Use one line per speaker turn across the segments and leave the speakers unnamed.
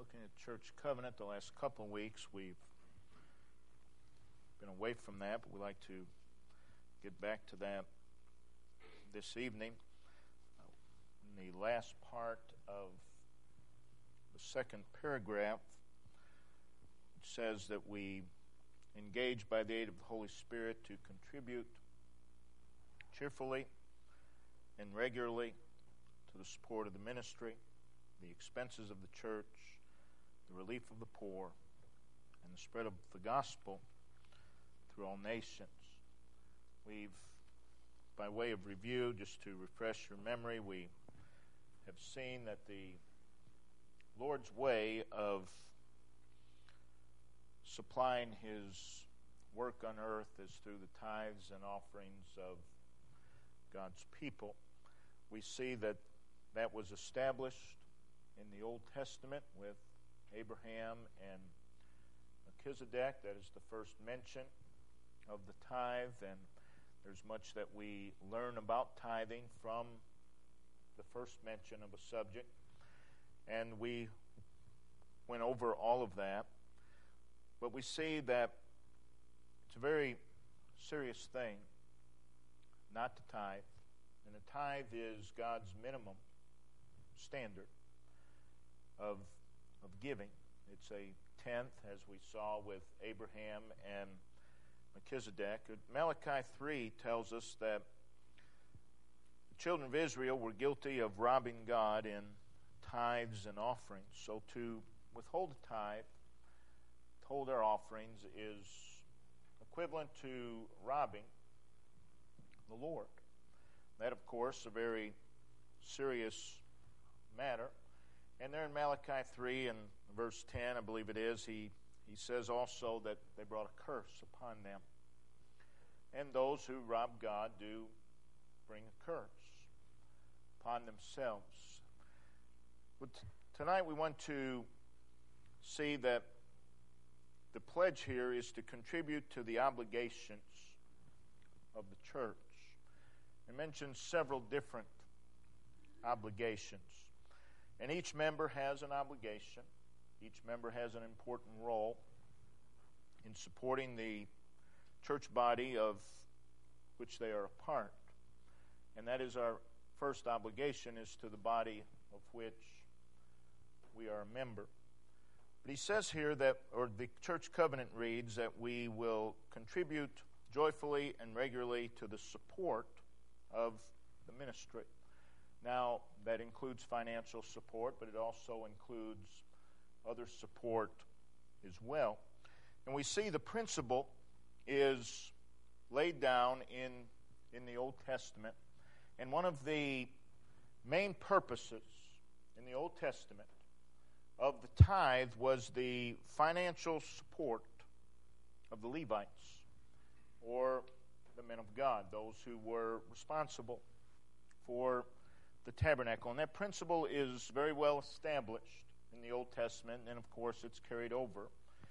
looking at church covenant the last couple of weeks. We've been away from that, but we'd like to get back to that this evening. In the last part of the second paragraph, it says that we engage by the aid of the Holy Spirit to contribute cheerfully and regularly to the support of the ministry, the expenses of the church, the relief of the poor, and the spread of the gospel through all nations. We've, by way of review, just to refresh your memory, we have seen that the Lord's way of supplying His work on earth is through the tithes and offerings of God's people. We see that that was established in the Old Testament with Abraham and Melchizedek. That is the first mention of the tithe, and there's much that we learn about tithing from the first mention of a subject. And we went over all of that. But we see that it's a very serious thing not to tithe. And a tithe is God's minimum standard of giving. It's a tenth, as we saw with Abraham and Melchizedek. Malachi 3 tells us that the children of Israel were guilty of robbing God in tithes and offerings. So to withhold a tithe, withhold our offerings, is equivalent to robbing the Lord. That, of course, is a very serious matter. And there in Malachi 3 and verse 10, I believe it is, he says also that they brought a curse upon them. And those who rob God do bring a curse upon themselves. But tonight we want to see that the pledge here is to contribute to the obligations of the church. It mentions several different obligations. And each member has an obligation. Each member has an important role in supporting the church body of which they are a part. And that is our first obligation, is to the body of which we are a member. But he says here that, or the church covenant reads, that we will contribute joyfully and regularly to the support of the ministry. Now, that includes financial support, but it also includes other support as well. And we see the principle is laid down in the Old Testament. And one of the main purposes in the Old Testament of the tithe was the financial support of the Levites, or the men of God, those who were responsible for the tabernacle. And that principle is very well established in the Old Testament, and of course it's carried over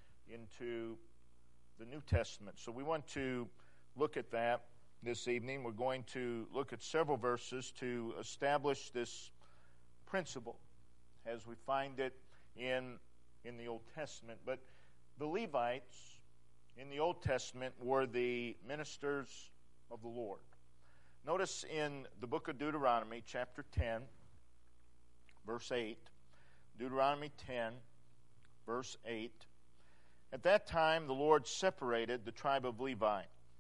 into the New Testament. So we want to look at that this evening. We're going to look at several verses to establish this principle as we find it in the Old Testament. But the Levites in the Old Testament were the ministers of the Lord. Notice in the book of Deuteronomy, chapter 10, verse 8, Deuteronomy 10, verse 8, at that time the Lord separated the tribe of Levi.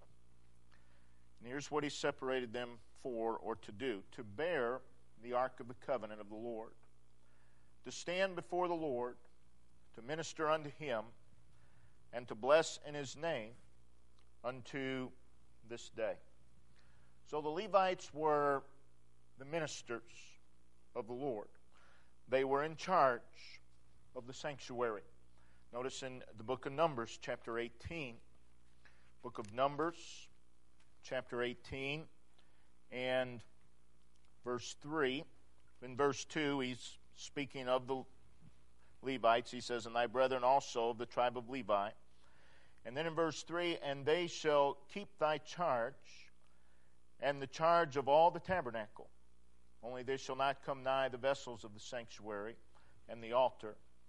And here's what He separated them for, or to do: to bear the ark of the covenant of the Lord, to stand before the Lord, to minister unto Him, and to bless in His name unto this day. So the Levites were the ministers of the Lord. They were in charge of the sanctuary. Notice in the book of Numbers, chapter 18. Book of Numbers, chapter 18, and verse 3. In verse 2, he's speaking of the Levites. He says, "And thy brethren also of the tribe of Levi." And then in verse 3, "And they shall keep thy charge, and the charge of all the tabernacle. Only they shall not come nigh the vessels of the sanctuary and the altar,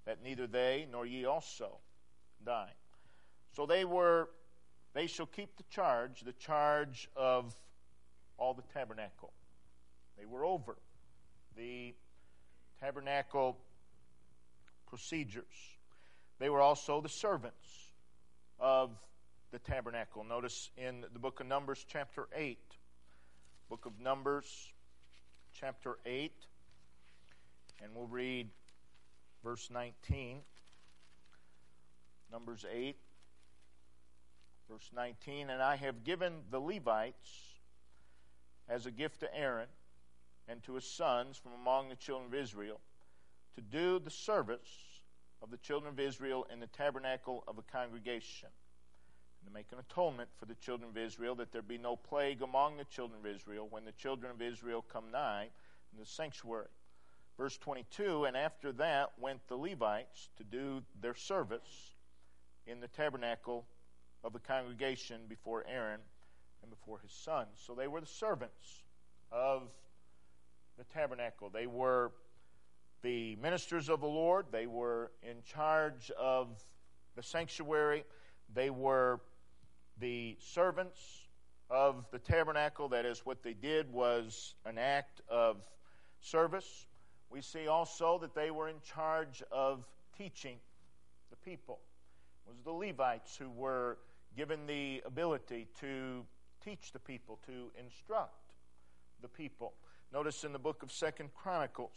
that neither they nor ye also die. So they shall keep the charge of all the tabernacle. They were over the tabernacle procedures. They were also the servants of the tabernacle. Notice in the book of Numbers chapter 8. Book of Numbers chapter 8. And we'll read verse 19. Numbers 8, verse 19. And I have given the Levites as a gift to Aaron and to his sons from among the children of Israel to do the service of the children of Israel in the tabernacle of the congregation, and to make an atonement for the children of Israel, that there be no plague among the children of Israel when the children of Israel come nigh in the sanctuary. Verse 22, and after that went the Levites to do their service in the tabernacle of the congregation before Aaron and before his sons. So they were the servants of the tabernacle. They were the ministers of the Lord. They were in charge of the sanctuary. They were the servants of the tabernacle. That is, what they did was an act of service. We see also that they were in charge of teaching the people. It was the Levites who were given the ability to teach the people, to instruct the people. Notice in the book of 2 Chronicles,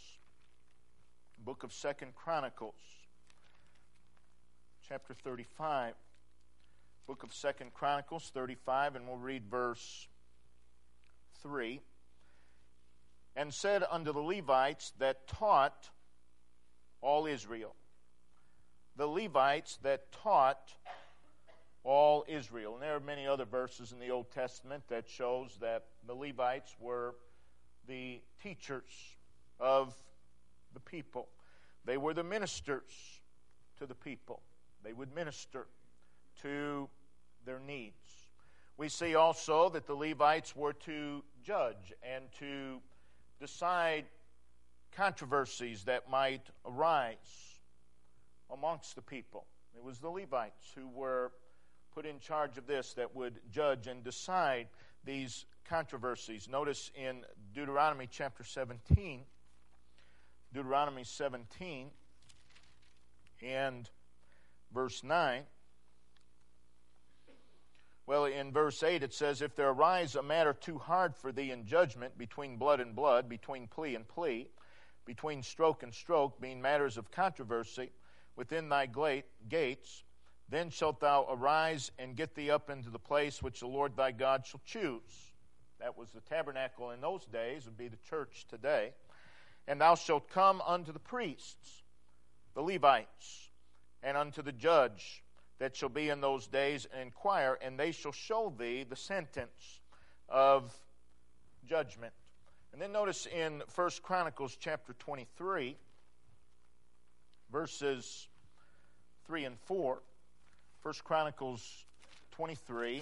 chapter 35. Book of 2 Chronicles 35, and we'll read verse 3. And said unto the Levites that taught all Israel. The Levites that taught all Israel. And there are many other verses in the Old Testament that shows that the Levites were the teachers of the people. They were the ministers to the people. They would minister to their needs. We see also that the Levites were to judge and to decide controversies that might arise amongst the people. It was the Levites who were put in charge of this, that would judge and decide these controversies. Notice in Deuteronomy chapter 17, Deuteronomy 17 and verse 9. Well, in verse 8 it says, if there arise a matter too hard for thee in judgment between blood and blood, between plea and plea, between stroke and stroke, being matters of controversy within thy gates, then shalt thou arise and get thee up into the place which the Lord thy God shall choose. That was the tabernacle in those days, would be the church today. And thou shalt come unto the priests, the Levites, and unto the judge that shall be in those days, and inquire, and they shall show thee the sentence of judgment. And then notice in 1 Chronicles chapter 23, verses 3 and 4. 1 Chronicles 23,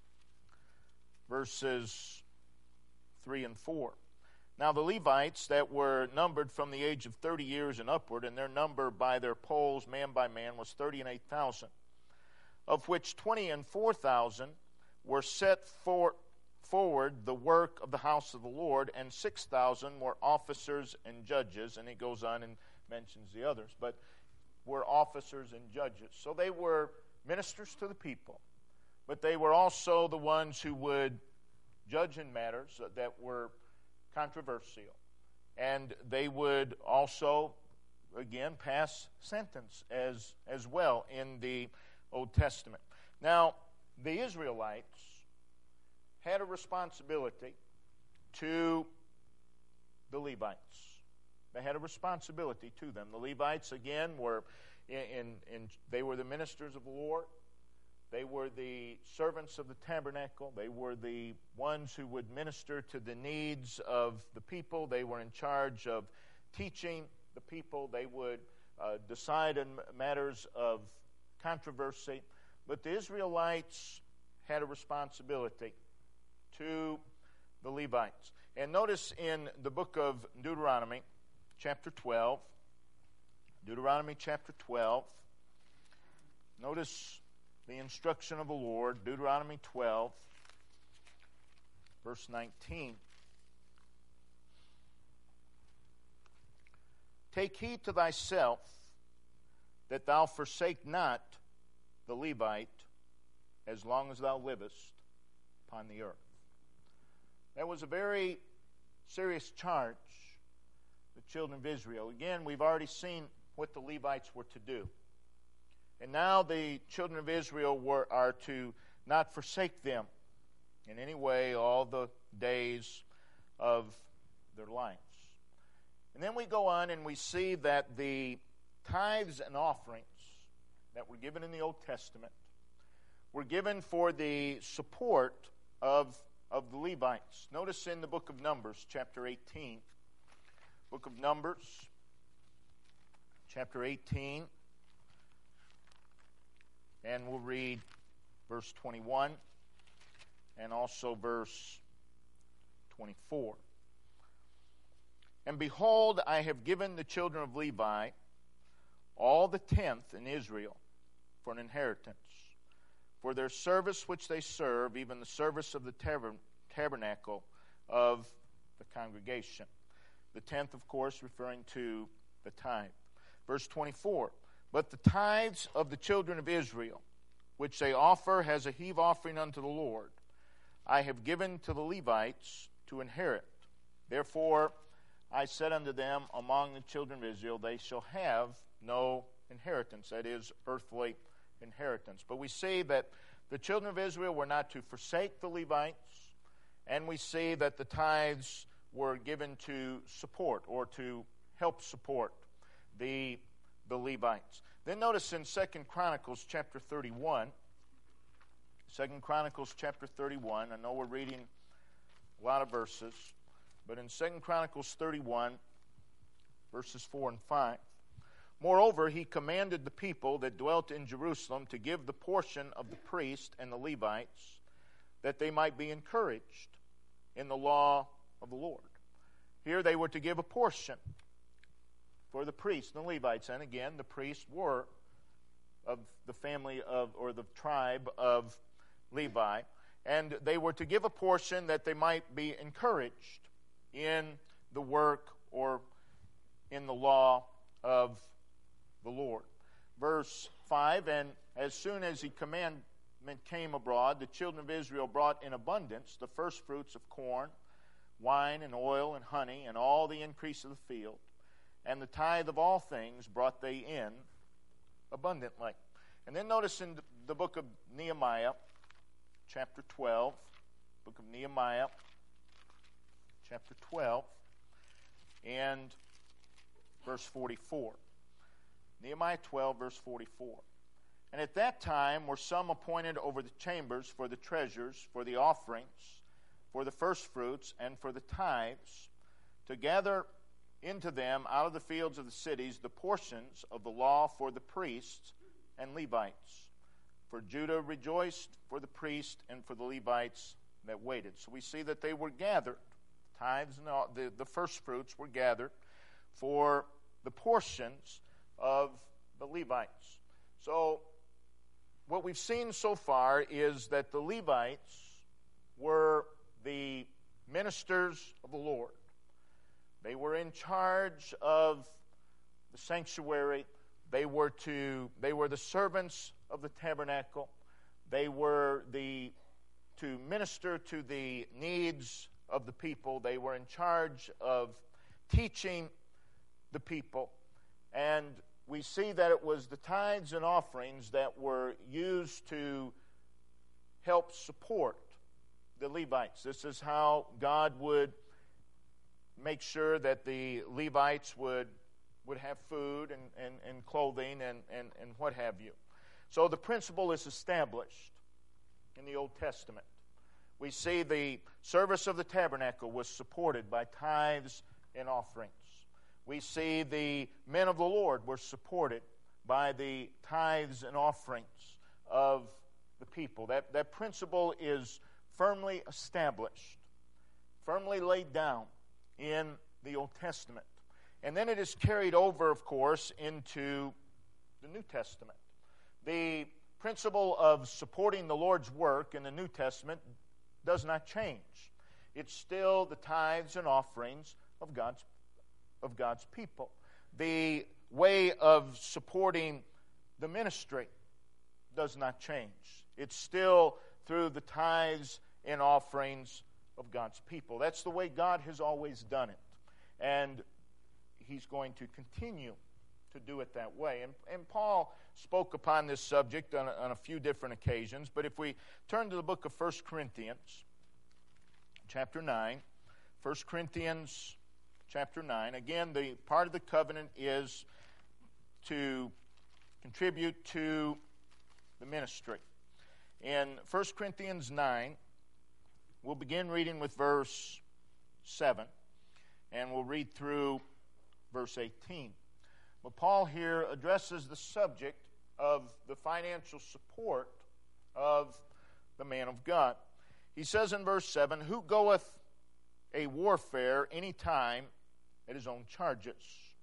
verses 3 and 4. Now the Levites that were numbered from the age of 30 years and upward, and their number by their polls, man by man, was 38,000, of which 24,000 were set forward the work of the house of the Lord, and 6,000 were officers and judges. And he goes on and mentions the others, but were officers and judges. So they were ministers to the people, but they were also the ones who would judge in matters that were controversial. And they would also, again, pass sentence as well in the Old Testament. Now, the Israelites had a responsibility to the Levites. They had a responsibility to them. The Levites, again, were they were the ministers of the Lord. They were the servants of the tabernacle. They were the ones who would minister to the needs of the people. They were in charge of teaching the people. They would decide in matters of controversy. But the Israelites had a responsibility to the Levites. And notice in the book of Deuteronomy, chapter 12, Deuteronomy chapter 12. Notice the instruction of the Lord, Deuteronomy 12, verse 19. Take heed to thyself that thou forsake not the Levite as long as thou livest upon the earth. That was a very serious charge, the children of Israel. Again, we've already seen what the Levites were to do. And now the children of Israel are to not forsake them in any way all the days of their lives. And then we go on and we see that the tithes and offerings that were given in the Old Testament were given for the support of the Levites. Notice in the book of Numbers, chapter 18. Book of Numbers, chapter 18. And we'll read verse 21 and also verse 24. And behold, I have given the children of Levi all the tenth in Israel for an inheritance, for their service which they serve, even the service of the tabernacle of the congregation. The tenth, of course, referring to the tithe. Verse 24. But the tithes of the children of Israel, which they offer as a heave offering unto the Lord, I have given to the Levites to inherit. Therefore I said unto them, among the children of Israel, they shall have no inheritance, that is, earthly inheritance. But we see that the children of Israel were not to forsake the Levites, and we see that the tithes were given to support or to help support the Levites. Then notice in 2 Chronicles chapter 31, 2 Chronicles chapter 31, I know we're reading a lot of verses, but in 2 Chronicles 31, verses 4 and 5, moreover, he commanded the people that dwelt in Jerusalem to give the portion of the priest and the Levites, that they might be encouraged in the law of the Lord. Here they were to give a portion for the priests and the Levites. And again, the priests were of the family of, or the tribe of Levi. And they were to give a portion that they might be encouraged in the work or in the law of the Lord. Verse 5, and as soon as the commandment came abroad, the children of Israel brought in abundance the first fruits of corn, wine, and oil, and honey, and all the increase of the field. And the tithe of all things brought they in abundantly. And then notice in the book of Nehemiah, chapter 12, book of Nehemiah, chapter 12, and verse 44. Nehemiah 12, verse 44. And at that time were some appointed over the chambers for the treasures, for the offerings, for the firstfruits, and for the tithes, to gather into them out of the fields of the cities the portions of the law for the priests and Levites. For Judah rejoiced for the priests and for the Levites that waited. So we see that they were gathered. Tithes and all, the firstfruits were gathered for the portions of the Levites. So what we've seen so far is that the Levites were the ministers of the Lord. They were in charge of the sanctuary. They were the servants of the tabernacle. They were to minister to the needs of the people. They were in charge of teaching the people. And we see that it was the tithes and offerings that were used to help support the Levites. This is how God would make sure that the Levites would have food and clothing and what have you. So the principle is established in the Old Testament. We see the service of the tabernacle was supported by tithes and offerings. We see the men of the Lord were supported by the tithes and offerings of the people. That principle is firmly established, firmly laid down in the Old Testament. And then it is carried over, of course, into the New Testament. The principle of supporting the Lord's work in the New Testament does not change. It's still the tithes and offerings of God's people. The way of supporting the ministry does not change. It's still through the tithes and offerings of God's people. That's the way God has always done it. And He's going to continue to do it that way. And Paul spoke upon this subject on a few different occasions. But if we turn to the book of 1 Corinthians, chapter 9, 1 Corinthians chapter 9, again, the part of the covenant is to contribute to the ministry. In 1 Corinthians 9, we'll begin reading with verse 7, and we'll read through verse 18. But Paul here addresses the subject of the financial support of the man of God. He says in verse 7, "Who goeth a warfare any time at his own charges?"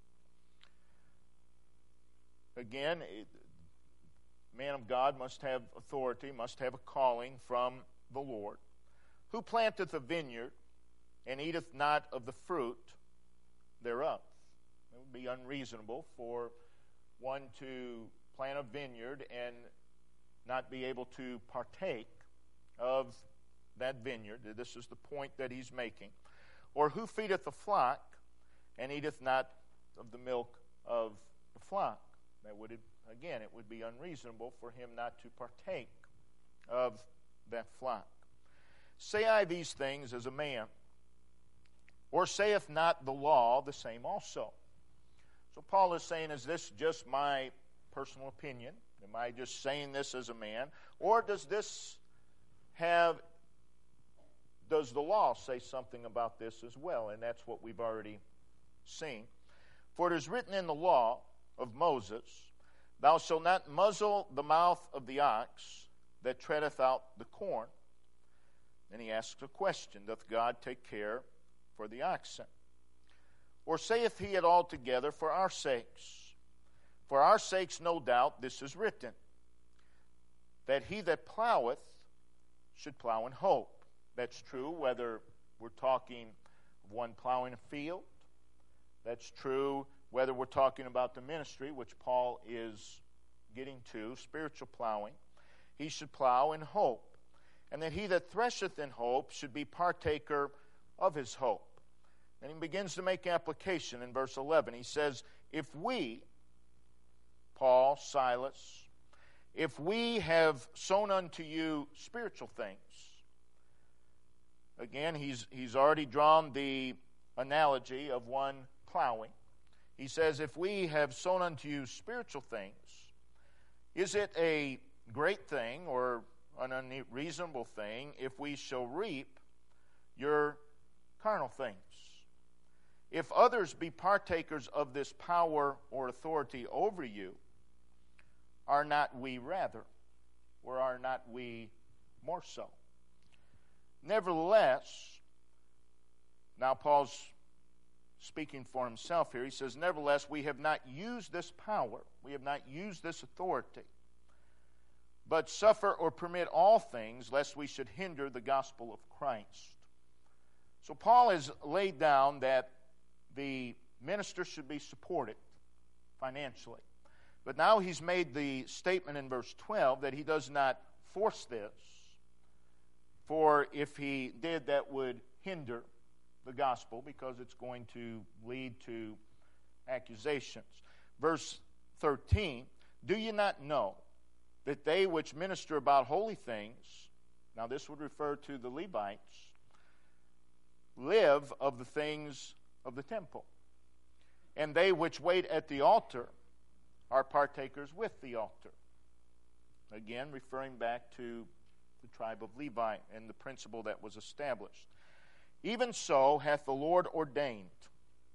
Again, man of God must have authority, must have a calling from the Lord. "Who planteth a vineyard and eateth not of the fruit thereof?" It would be unreasonable for one to plant a vineyard and not be able to partake of that vineyard. This is the point that he's making. "Or who feedeth the flock and eateth not of the milk of the flock?" That would, again, it would be unreasonable for him not to partake of that flock. "Say I these things as a man? Or saith not the law the same also?" So Paul is saying, is this just my personal opinion? Am I just saying this as a man? Or does the law say something about this as well? And that's what we've already seen. "For it is written in the law of Moses, Thou shalt not muzzle the mouth of the ox that treadeth out the corn." Then he asks a question, "Doth God take care for the oxen? Or saith he it altogether for our sakes? For our sakes, no doubt, this is written, that he that ploweth should plow in hope." That's true whether we're talking of one plowing a field. That's true whether we're talking about the ministry, which Paul is getting to, spiritual plowing. He should plow in hope. And that he that thresheth in hope should be partaker of his hope. And he begins to make application in verse 11. He says, "If we," Paul, Silas, "if we have sown unto you spiritual things." Again, he's already drawn the analogy of one plowing. He says, "If we have sown unto you spiritual things, is it a great thing or an unreasonable thing if we shall reap your carnal things? If others be partakers of this power or authority over you, are not we rather? Or are not we more so? Nevertheless," now Paul's speaking for himself here, he says, "Nevertheless, we have not used this power, we have not used this authority, but suffer or permit all things, lest we should hinder the gospel of Christ." So Paul has laid down that the minister should be supported financially. But now he's made the statement in verse 12 that he does not force this, for if he did, that would hinder the gospel because it's going to lead to accusations. Verse 13, "Do you not know that they which minister about holy things," now this would refer to the Levites, "live of the things of the temple, and they which wait at the altar are partakers with the altar." Again, referring back to the tribe of Levi and the principle that was established. "Even so hath the Lord ordained,"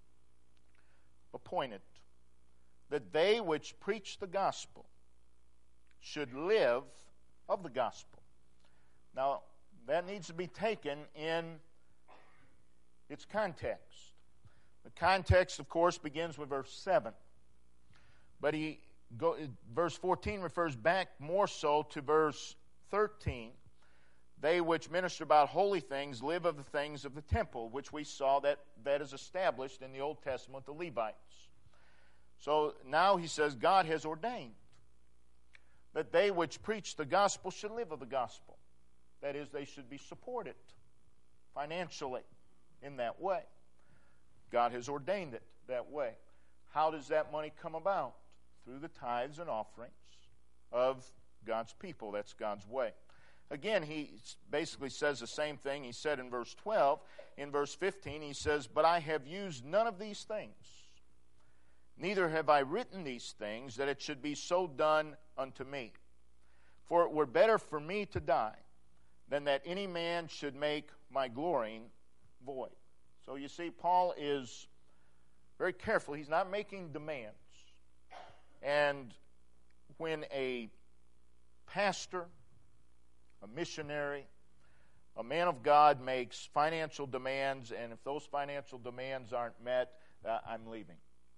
appointed, "that they which preach the gospel should live of the gospel." Now, that needs to be taken in its context. The context, of course, begins with verse 7. But verse 14 refers back more so to verse 13. They which minister about holy things live of the things of the temple, which we saw that is established in the Old Testament, the Levites. So now he says God has ordained that they which preach the gospel should live of the gospel. That is, they should be supported financially in that way. God has ordained it that way. How does that money come about? Through the tithes and offerings of God's people. That's God's way. Again, he basically says the same thing he said in verse 12. In verse 15, he says, "But I have used none of these things, neither have I written these things, that it should be so done unto me. For it were better for me to die, than that any man should make my glorying void." So you see, Paul is very careful. He's not making demands. And when a pastor, a missionary, a man of God makes financial demands, and if those financial demands aren't met, I'm leaving.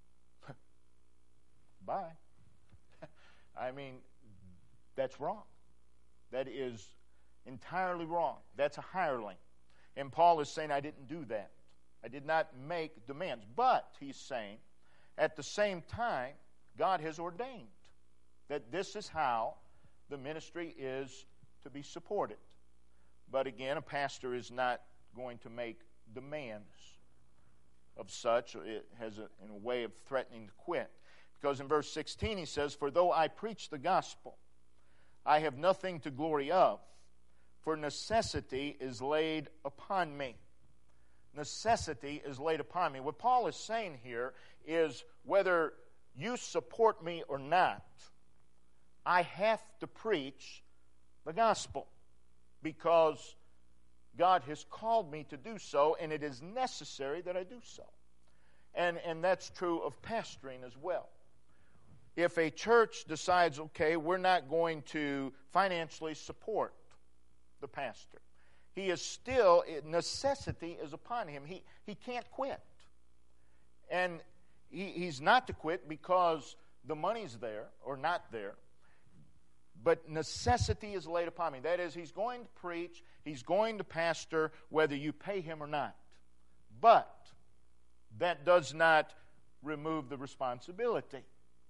Bye. I mean, that's wrong. That is entirely wrong. That's a hireling. And Paul is saying, I didn't do that. I did not make demands. But, he's saying, at the same time, God has ordained that this is how the ministry is to be supported. But again, a pastor is not going to make demands of such. It has in a way of threatening to quit. Because in verse 16 he says, "For though I preach the gospel, I have nothing to glory of, for necessity is laid upon me." Necessity is laid upon me. What Paul is saying here is whether you support me or not, I have to preach the gospel because God has called me to do so, and it is necessary that I do so. And that's true of pastoring as well. If a church decides, okay, we're not going to financially support the pastor, he is still, necessity is upon him. He can't quit. And he's not to quit because the money's there or not there. But necessity is laid upon me. That is, he's going to preach, he's going to pastor, whether you pay him or not. But that does not remove the responsibility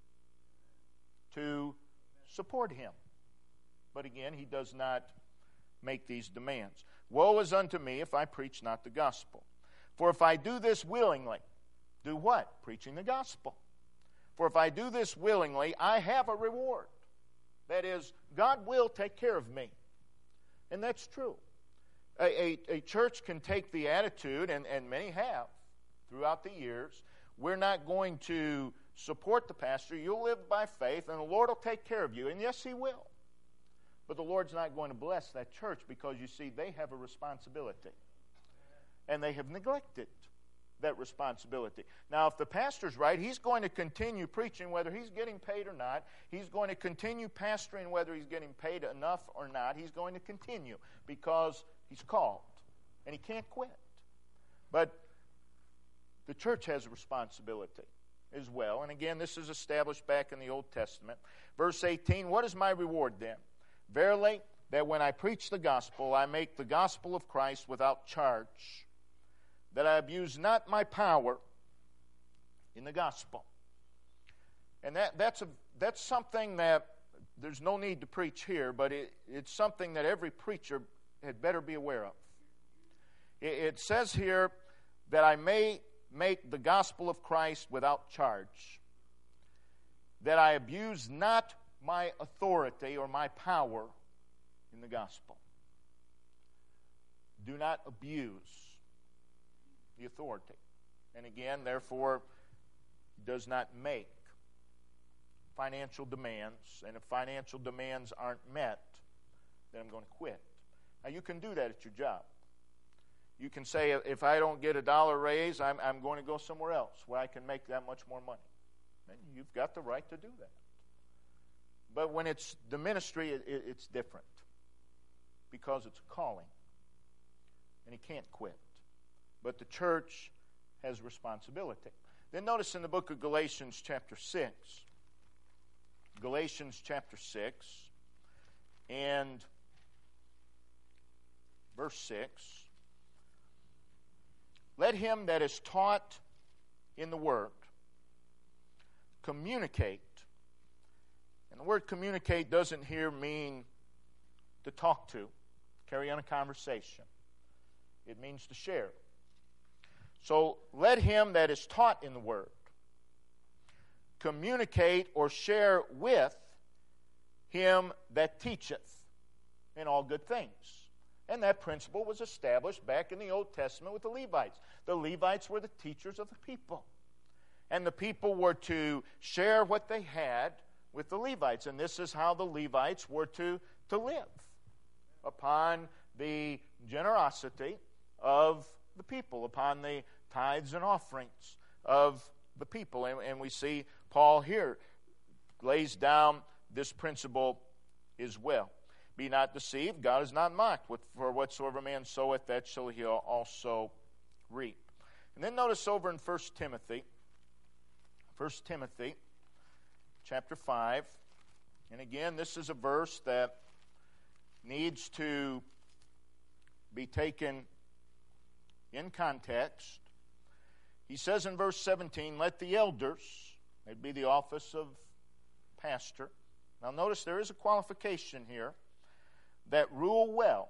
to support him. But again, he does not make these demands. "Woe is unto me if I preach not the gospel. For if I do this willingly," do what? Preaching the gospel. "For if I do this willingly, I have a reward." That is, God will take care of me. And that's true. A church can take the attitude, and many have throughout the years, we're not going to support the pastor. You'll live by faith, and the Lord will take care of you. And yes, He will. But the Lord's not going to bless that church because, you see, they have a responsibility. And they have neglected that responsibility. Now, if the pastor's right, he's going to continue preaching whether he's getting paid or not. He's going to continue pastoring whether he's getting paid enough or not. He's going to continue because he's called. And he can't quit. But the church has a responsibility as well. And again, this is established back in the Old Testament. Verse 18, "What is my reward then? Verily, that when I preach the gospel, I make the gospel of Christ without charge, that I abuse not my power in the gospel." And that's something that there's no need to preach here, but it's something that every preacher had better be aware of. It says here that I may make the gospel of Christ without charge, that I abuse not my authority or my power in the gospel. Do not abuse the authority. And again, therefore, does not make financial demands. And if financial demands aren't met, then I'm going to quit. Now, you can do that at your job. You can say, if I don't get $1 raise, I'm going to go somewhere else where I can make that much more money. And you've got the right to do that. But when it's the ministry, it's different because it's a calling. And he can't quit. But the church has responsibility. Then notice in the book of Galatians chapter 6, Galatians chapter 6 and verse 6, let him that is taught in the word communicate. And the word communicate doesn't here mean to talk to, carry on a conversation. It means to share. So let him that is taught in the word communicate or share with him that teacheth in all good things. And that principle was established back in the Old Testament with the Levites. The Levites were the teachers of the people. And the people were to share what they had with the Levites. And this is how the Levites were to live, upon the generosity of the people, upon the tithes and offerings of the people. And we see Paul here lays down this principle as well. Be not deceived, God is not mocked. For whatsoever man soweth, that shall he also reap. And then notice over in 1 Timothy chapter 5. And again, this is a verse that needs to be taken in context. He says in verse 17, let the elders, it'd be the office of pastor. Now notice there is a qualification here, that rule well,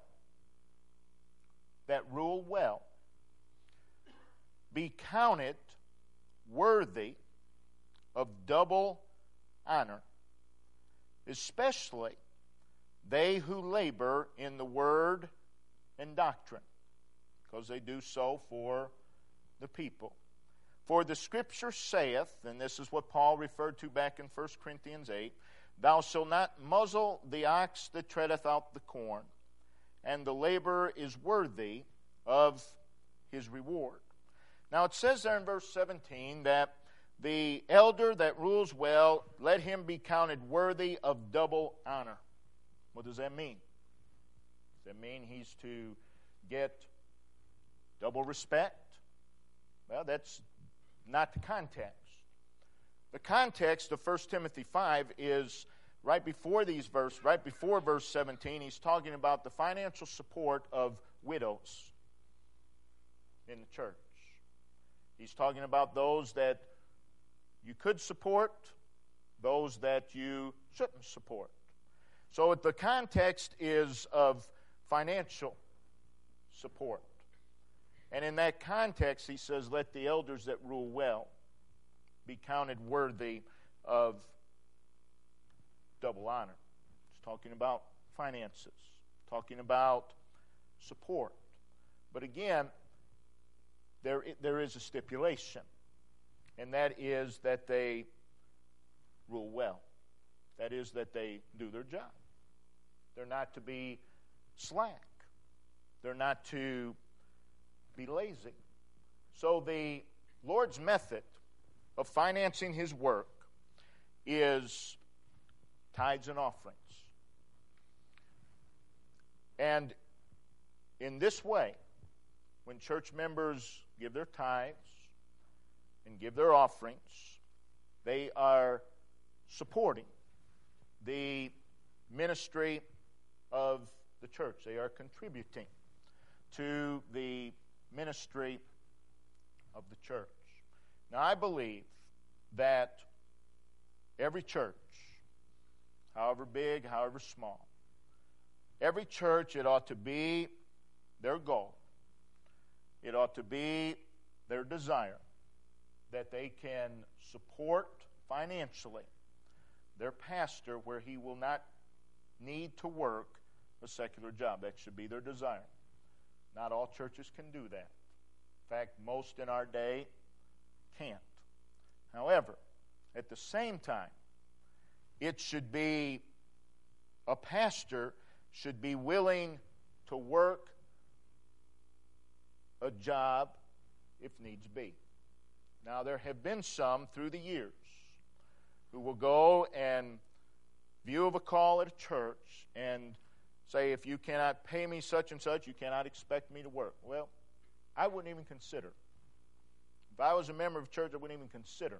be counted worthy of double honor, especially they who labor in the word and doctrine, because they do so for the people. For the Scripture saith, and this is what Paul referred to back in 1 Corinthians 8, thou shalt not muzzle the ox that treadeth out the corn, and the laborer is worthy of his reward. Now it says there in verse 17 that the elder that rules well, let him be counted worthy of double honor. What does that mean? Does that mean he's to get double respect? Well, that's not the context. The context of 1 Timothy 5 is right before verse 17, he's talking about the financial support of widows in the church. He's talking about those that you could support, those that you shouldn't support. So the context is of financial support. And in that context, he says, let the elders that rule well be counted worthy of double honor. It's talking about finances, talking about support. But again, there is a stipulation, and that is that they rule well. That is that they do their job. They're not to be slack. They're not to be lazy. So the Lord's method of financing his work is tithes and offerings. And in this way, when church members give their tithes and give their offerings, they are supporting the ministry of the church. They are contributing to the ministry of the church. Now, I believe that every church, however big, however small, every church, it ought to be their goal. It ought to be their desire that they can support financially their pastor where he will not need to work a secular job. That should be their desire. Not all churches can do that. In fact, most in our day can't. However, at the same time, it should be, a pastor should be willing to work a job if needs be. Now, there have been some through the years who will go and view of a call at a church and say, if you cannot pay me such and such, you cannot expect me to work. Well, I wouldn't even consider If I was a member of a church, I wouldn't even consider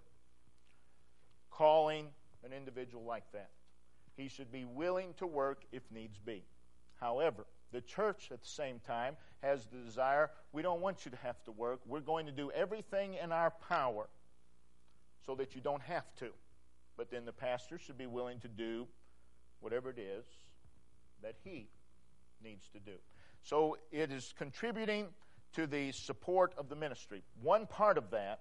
calling an individual like that. He should be willing to work if needs be. However, the church at the same time has the desire, we don't want you to have to work. We're going to do everything in our power so that you don't have to. But then the pastor should be willing to do whatever it is that he needs to do. So it is contributing to the support of the ministry. One part of that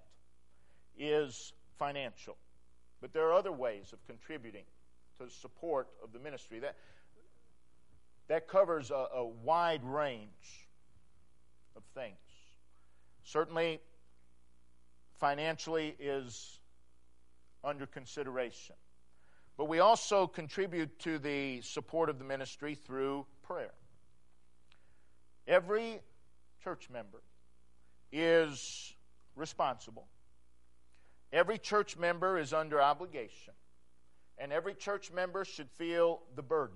is financial. But there are other ways of contributing to the support of the ministry. That covers a wide range of things. Certainly, financially is under consideration. But we also contribute to the support of the ministry through prayer. Every church member is responsible. Every church member is under obligation. And every church member should feel the burden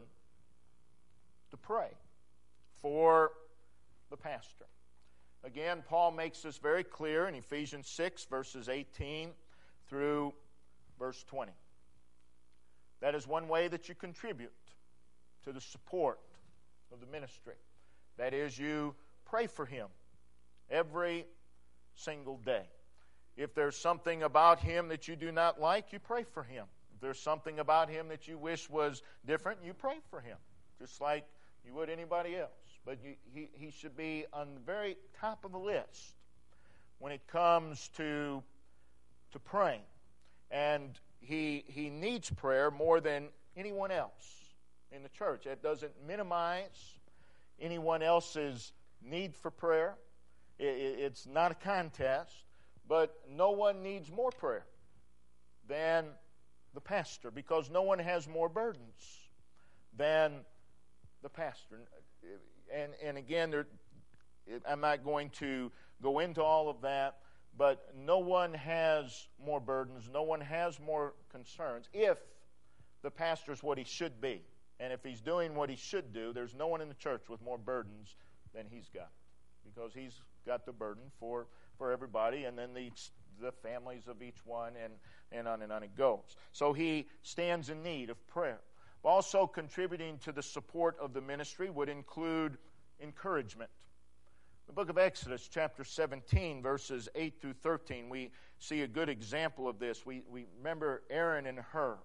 to pray for the pastor. Again, Paul makes this very clear in Ephesians 6, verses 18 through verse 20. That is one way that you contribute to the support of the ministry. That is, you pray for him every single day. If there's something about him that you do not like, you pray for him. If there's something about him that you wish was different, you pray for him, just like you would anybody else. But he should be on the very top of the list when it comes to praying. And he needs prayer more than anyone else in the church. It doesn't minimize anyone else's need for prayer. It's not a contest, but no one needs more prayer than the pastor, because no one has more burdens than the pastor. And again, I'm not going to go into all of that, but no one has more burdens, no one has more concerns if the pastor is what he should be. And if he's doing what he should do, there's no one in the church with more burdens than he's got, because he's got the burden for everybody, and then the families of each one, and on it goes. So he stands in need of prayer. Also contributing to the support of the ministry would include encouragement. The book of Exodus, chapter 17, verses 8 through 13, we see a good example of this. We remember Aaron and Hur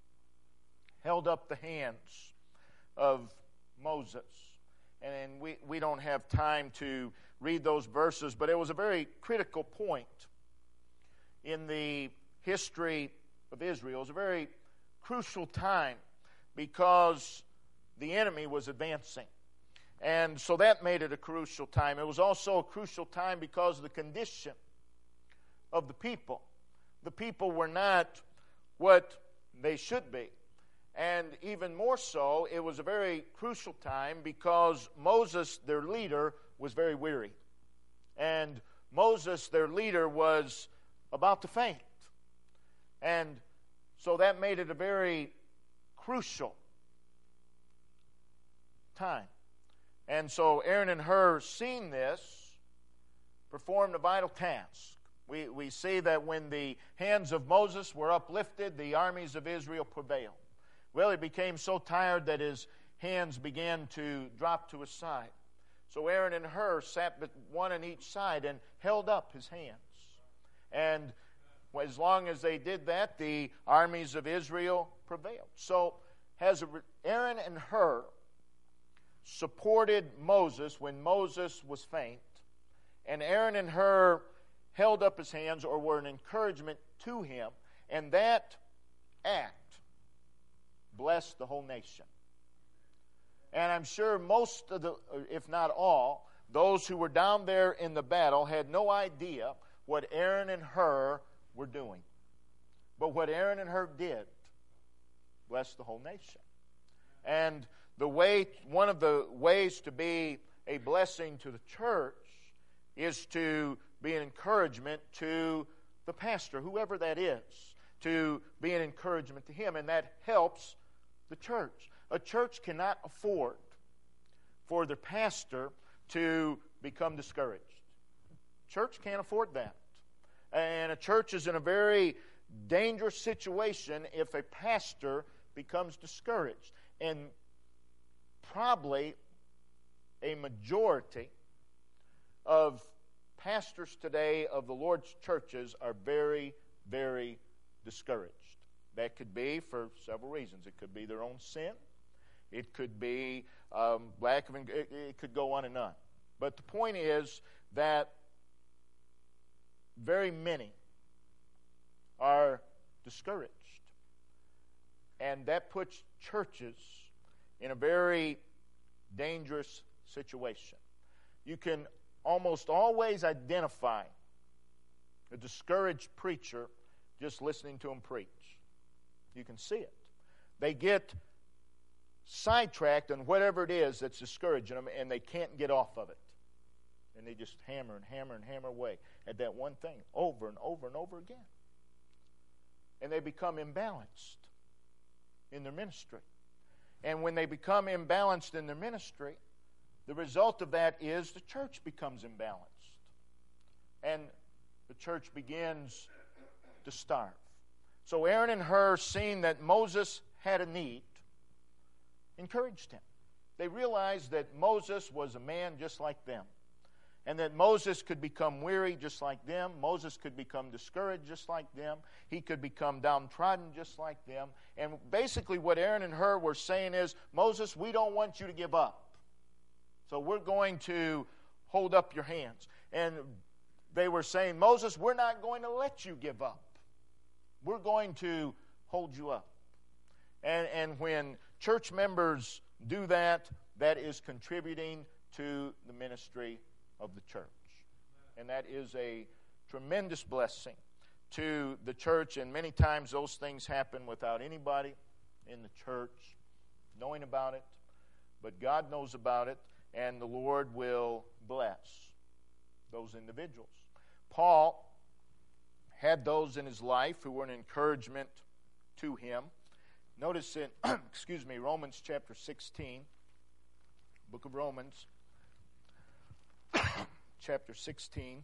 held up the hands of Moses. And we don't have time to read those verses, but it was a very critical point in the history of Israel. It was a very crucial time because the enemy was advancing. And so that made it a crucial time. It was also a crucial time because of the condition of the people. The people were not what they should be. And even more so, it was a very crucial time because Moses, their leader, was very weary. And Moses, their leader, was about to faint. And so that made it a very crucial time. And so Aaron and Hur, seeing this, performed a vital task. We see that when the hands of Moses were uplifted, the armies of Israel prevailed. Well, he became so tired that his hands began to drop to his side. So Aaron and Hur sat one on each side and held up his hands. And as long as they did that, the armies of Israel prevailed. So as Aaron and Hur supported Moses when Moses was faint, and Aaron and Hur held up his hands or were an encouragement to him, and that act blessed the whole nation. And I'm sure most of the, if not all, those who were down there in the battle had no idea what Aaron and Hur were doing. But what Aaron and Hur did blessed the whole nation. And one of the ways to be a blessing to the church is to be an encouragement to the pastor, whoever that is, to be an encouragement to him, and that helps the church. A church cannot afford for the pastor to become discouraged. Church can't afford that. And a church is in a very dangerous situation if a pastor becomes discouraged. And probably a majority of pastors today of the Lord's churches are very, very discouraged. That could be for several reasons. It could be their own sin. It could be lack of. It could go on and on. But the point is that very many are discouraged, and that puts churches in a very dangerous situation. You can almost always identify a discouraged preacher just listening to him preach. You can see it. They get sidetracked on whatever it is that's discouraging them, and they can't get off of it. And they just hammer and hammer and hammer away at that one thing over and over and over again. And they become imbalanced in their ministry. And when they become imbalanced in their ministry, the result of that is the church becomes imbalanced. And the church begins to starve. So Aaron and Hur, seeing that Moses had a need, encouraged him. They realized that Moses was a man just like them. And that Moses could become weary just like them. Moses could become discouraged just like them. He could become downtrodden just like them. And basically what Aaron and Hur were saying is, Moses, we don't want you to give up. So we're going to hold up your hands. And they were saying, Moses, we're not going to let you give up. We're going to hold you up. And when church members do that, that is contributing to the ministry of the church. And that is a tremendous blessing to the church. And many times those things happen without anybody in the church knowing about it. But God knows about it, and the Lord will bless those individuals. Paul had those in his life who were an encouragement to him. Notice in, Romans chapter 16, book of Romans, chapter 16.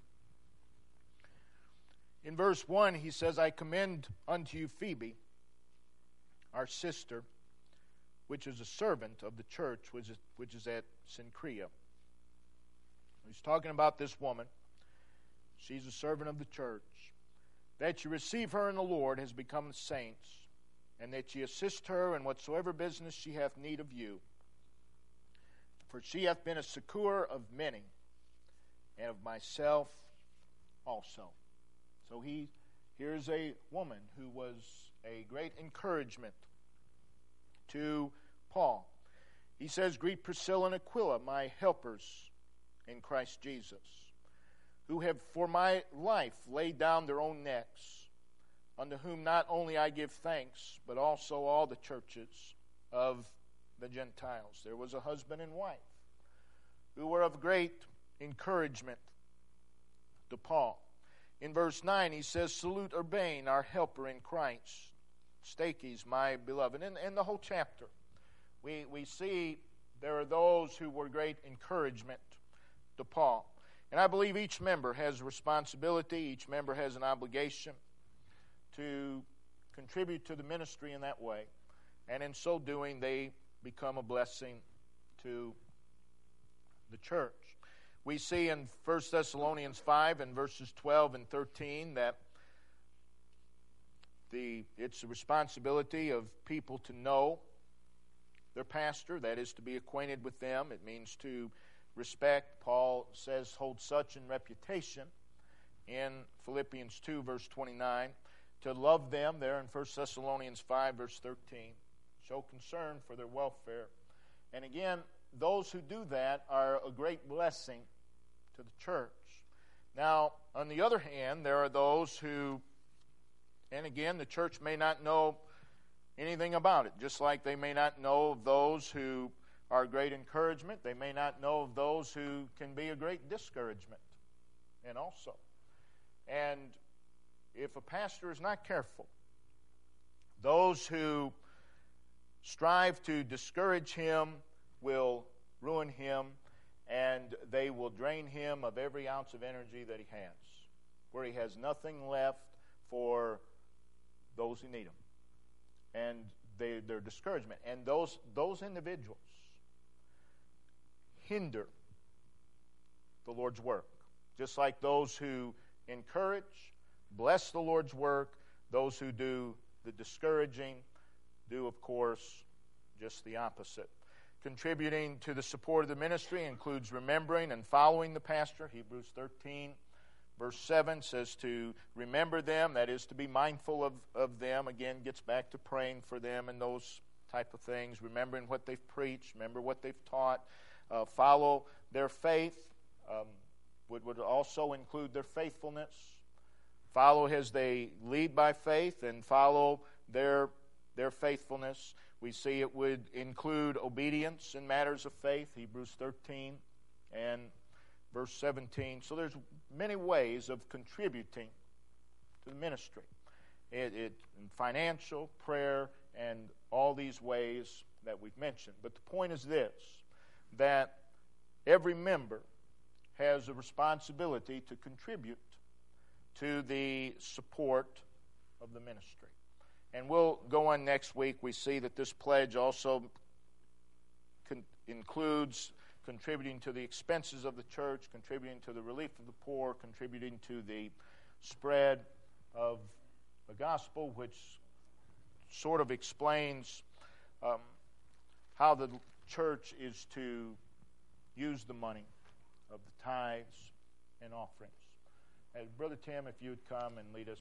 In verse 1, he says, I commend unto you Phoebe, our sister, which is a servant of the church, which is at Cenchrea. He's talking about this woman. She's a servant of the church. That you receive her in the Lord has become the saints, and that ye assist her in whatsoever business she hath need of you. For she hath been a succor of many, and of myself also. So here's a woman who was a great encouragement to Paul. He says, greet Priscilla and Aquila, my helpers in Christ Jesus, who have for my life laid down their own necks, unto whom not only I give thanks, but also all the churches of the Gentiles. There was a husband and wife who were of great encouragement to Paul. In verse 9, he says, salute Urbain, our helper in Christ, Stachys, my beloved. In the whole chapter, we see there are those who were great encouragement to Paul. And I believe each member has a responsibility, each member has an obligation to contribute to the ministry in that way. And in so doing, they become a blessing to the church. We see in 1 Thessalonians 5 and verses 12 and 13 that it's the responsibility of people to know their pastor, that is to be acquainted with them. It means to respect. Paul says, hold such in reputation in Philippians 2, verse 29. To love them there in 1 Thessalonians 5, verse 13. Show concern for their welfare. And again, those who do that are a great blessing to the church. Now, on the other hand, there are those who, and again, the church may not know anything about it, just like they may not know of those who are a great encouragement. They may not know of those who can be a great discouragement. And also, and if a pastor is not careful, those who strive to discourage him will ruin him, and they will drain him of every ounce of energy that he has. where he has nothing left for those who need him. And their discouragement. And those individuals hinder the Lord's work. Just like those who encourage, bless the Lord's work, those who do the discouraging do, of course, just the opposite. Contributing to the support of the ministry includes remembering and following the pastor. Hebrews 13, verse 7 says to remember them, that is to be mindful of them. Again, gets back to praying for them and those type of things, remembering what they've preached, remember what they've taught, follow their faith, would also include their faithfulness. Follow as they lead by faith and follow their faithfulness. We see it would include obedience in matters of faith, Hebrews 13 and verse 17. So there's many ways of contributing to the ministry. In financial, prayer, and all these ways that we've mentioned. But the point is this, that every member has a responsibility to contribute to the support of the ministry. And we'll go on next week. We see that this pledge also includes contributing to the expenses of the church, contributing to the relief of the poor, contributing to the spread of the gospel, which sort of explains how the church is to use the money of the tithes and offerings. Brother Tim, if you would come and lead us.